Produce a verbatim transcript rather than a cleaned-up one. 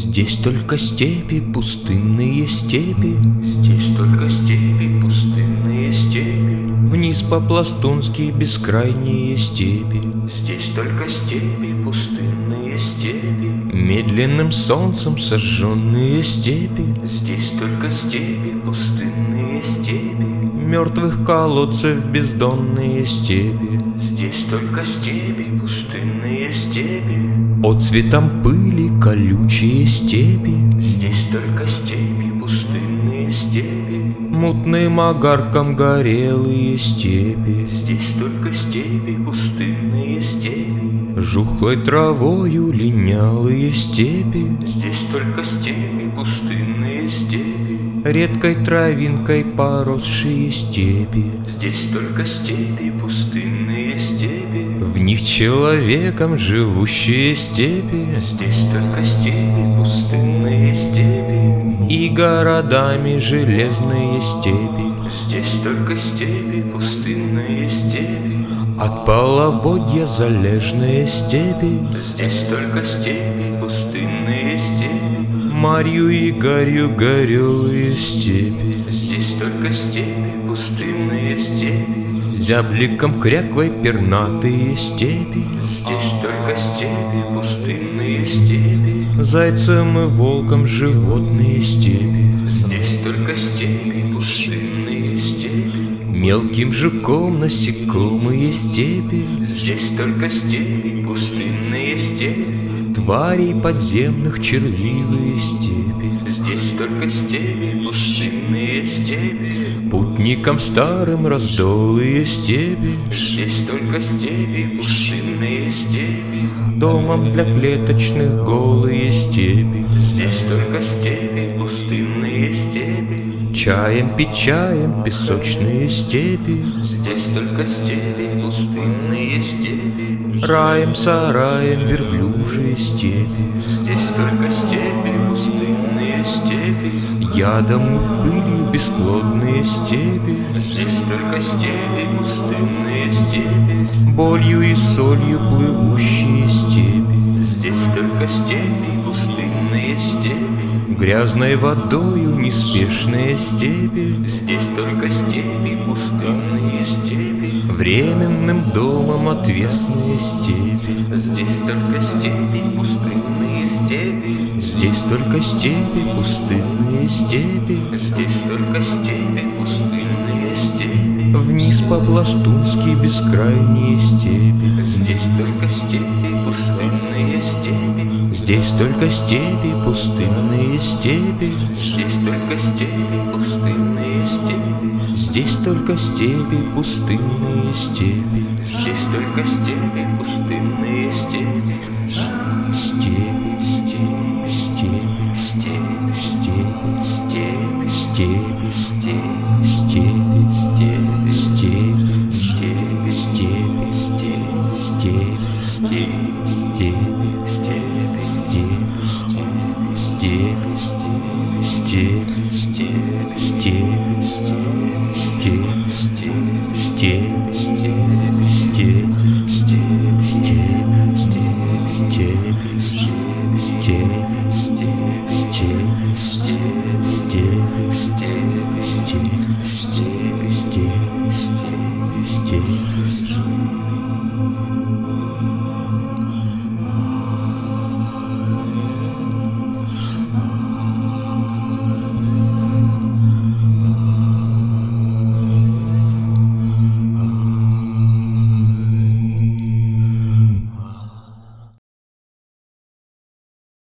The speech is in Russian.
Здесь только степи, пустынные степи. Здесь только степи, пустынные степи. Вниз по-пластунски бескрайние степи. Здесь только степи, пустынные степи. Медленным солнцем сожженные степи. Здесь только степи, пустынные степи. Мертвых колодцев бездонные степи. Здесь только степи, пустынные степи. Отцветом пыли колючие степи. Здесь только степи, пустынные степи. Мутным огарком горелые степи. Здесь только степи, пустынные степи. Жухлой травою линялые степи. Здесь только степи, пустынные степи. Редкой травинкой поросшие степи. Здесь только степи, пустынные степи. В них человеком живущие степи. Здесь только степи, пустынные степи. И городами железные степи. Здесь только степи, пустынные степи. От половодья залежные степи. Здесь только степи, пустынные степи. Марью и горю горелые степи. Здесь только степи, пустынные степи. Зябликом кряквой пернатые степи. Здесь только степи, пустынные степи. Зайцем и волком животные степи. Здесь только степи, пустынные степи. Мелким жуком насекомые степи. Здесь только степи, пустынные степи. Тварей подземных червивые степи. Здесь только степи, пустынные степи. Путникам старым раздолые степи. Здесь только степи, пустынные степи. Домом для клеточных голые степи. Здесь только степи, пустынные степи. Чаем пить чаем песочные степи. Здесь только степи, пустынные степи. Раем сараем верблюжьи степи. Здесь только степи, пустынные степи. Ядом и пылью бесплодные степи. Здесь только степи, пустынные степи. Болью и солью плывущие степи. Здесь только степи, пустынные степи. Грязной водою неспешные степи. Здесь только степи, пустынные степи. Временным домом отвесные степи. Здесь только степи, пустынные степи. Здесь только степи, пустынные степи. Здесь только степи, пустынные степи. Вниз по-пластунски бескрайние степи. Здесь только степи, пустынные степи. Здесь только степи, пустынные степи. Здесь только степи, пустынные степи. Здесь только степи, пустынные степи. Здесь только степи, пустынные степи. Степи, степи, степи, Степи, степи, степи, степи.